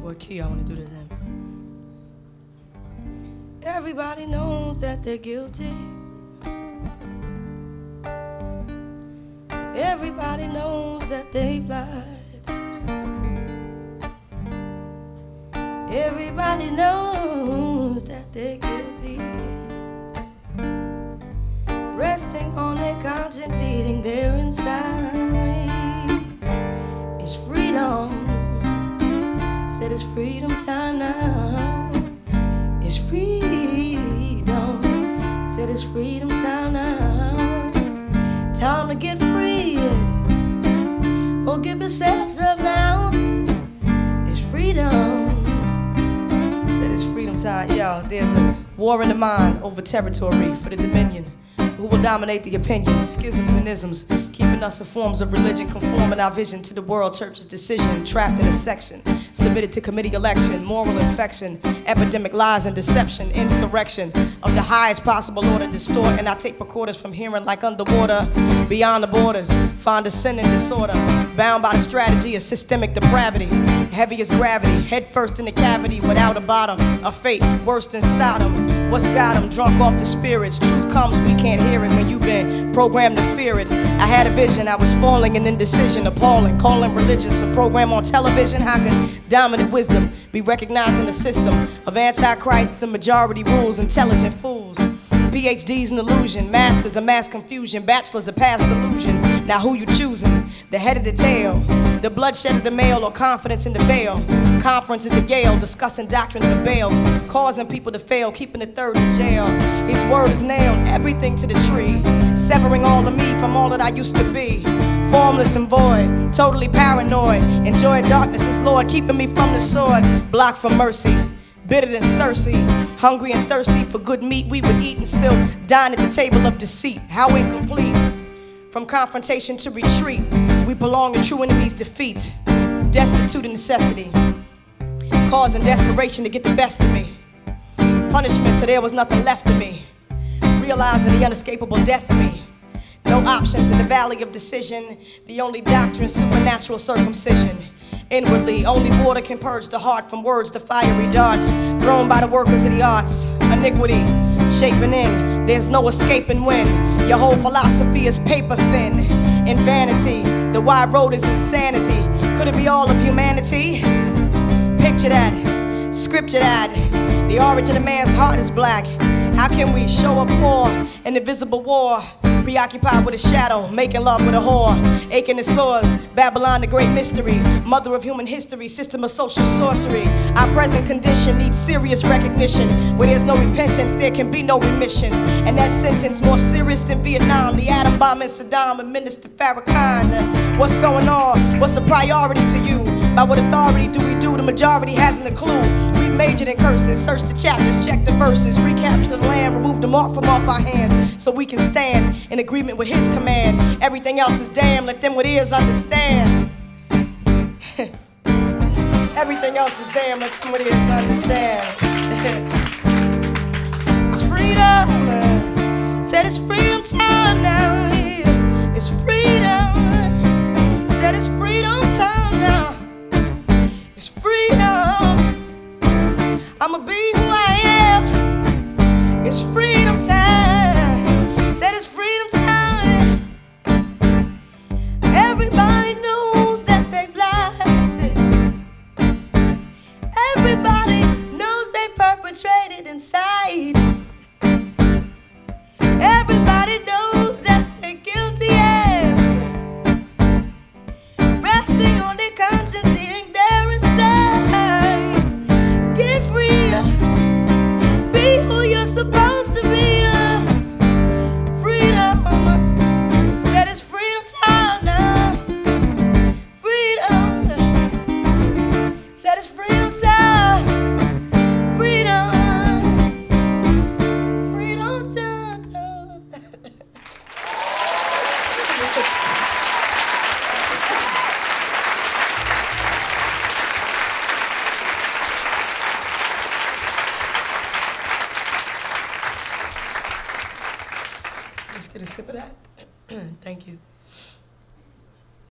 What key I want to do this in? Everybody knows that they're guilty. Everybody knows that they lied. Everybody knows that they're guilty. Resting on their conscience, eating their inside. It's freedom. Said it's freedom time now. It's freedom. Said it's freedom time now. Time to get free. Oh, give yourselves up now. It's freedom. Said it's freedom time. Yo, there's a war in the mind over territory for the dominion. Who will dominate the opinions, schisms and isms, keeping us in forms of religion, conforming our vision to the world church's decision, trapped in a section, submitted to committee election, moral infection, epidemic lies and deception, insurrection of the highest possible order, distorting our tape recorders from hearing like underwater, beyond the borders, find a sin and disorder, bound by the strategy of systemic depravity, heavy as gravity, head first in the cavity without a bottom, a fate worse than Sodom. What's got them drunk off the spirits? Truth comes, we can't hear it when you've been programmed to fear it. I had a vision, I was falling in indecision, appalling, calling religion some program on television. How can dominant wisdom be recognized in the system of antichrists and majority rules, intelligent fools? PhDs an illusion, masters of mass confusion, bachelors of past illusion. Now who you choosing? The head of the tail, the bloodshed of the male, or confidence in the veil? Conferences at Yale, discussing doctrines of bail, causing people to fail, keeping the third in jail. His word is nailed, everything to the tree, severing all of me from all that I used to be. Formless and void, totally paranoid. Enjoy darkness as Lord, keeping me from the sword. Blocked from mercy, bitter than Cersei. Hungry and thirsty for good meat we would eat and still dine at the table of deceit. How incomplete. From confrontation to retreat, we belong to true enemies' defeat. Destitute of necessity, causing desperation to get the best of me. Punishment till there was nothing left of me. Realizing the unescapable death of me. No options in the valley of decision. The only doctrine, supernatural circumcision. Inwardly, only water can purge the heart from words to fiery darts thrown by the workers of the arts. Iniquity, shaping in, there's no escaping when your whole philosophy is paper thin. In vanity, the wide road is insanity. Could it be all of humanity? Picture that, scripture that. The origin of man's heart is black. How can we show up for an invisible war? Preoccupied with a shadow, making love with a whore. Aching the sores, Babylon the great mystery. Mother of human history, system of social sorcery. Our present condition needs serious recognition. Where there's no repentance, there can be no remission. And that sentence more serious than Vietnam. The atom bomb in Saddam and Minister Farrakhan. What's going on? What's a priority to you? By what authority do we do? The majority hasn't a clue. We've majored in curses, searched the chapters, checked the verses, recaptured the land, removed the mark from off our hands, so we can stand in agreement with his command. Everything else is damn, let them with ears understand. Everything else is damn, let them with ears understand. It's freedom, said it's freedom time now. Yeah. It's freedom, said it's freedom time now. It's freedom, I'ma be who I am. It's freedom time, said it's freedom time. Everybody knows that they've lied. Everybody knows they've perpetrated inside. Everybody knows that they're guilty as resting on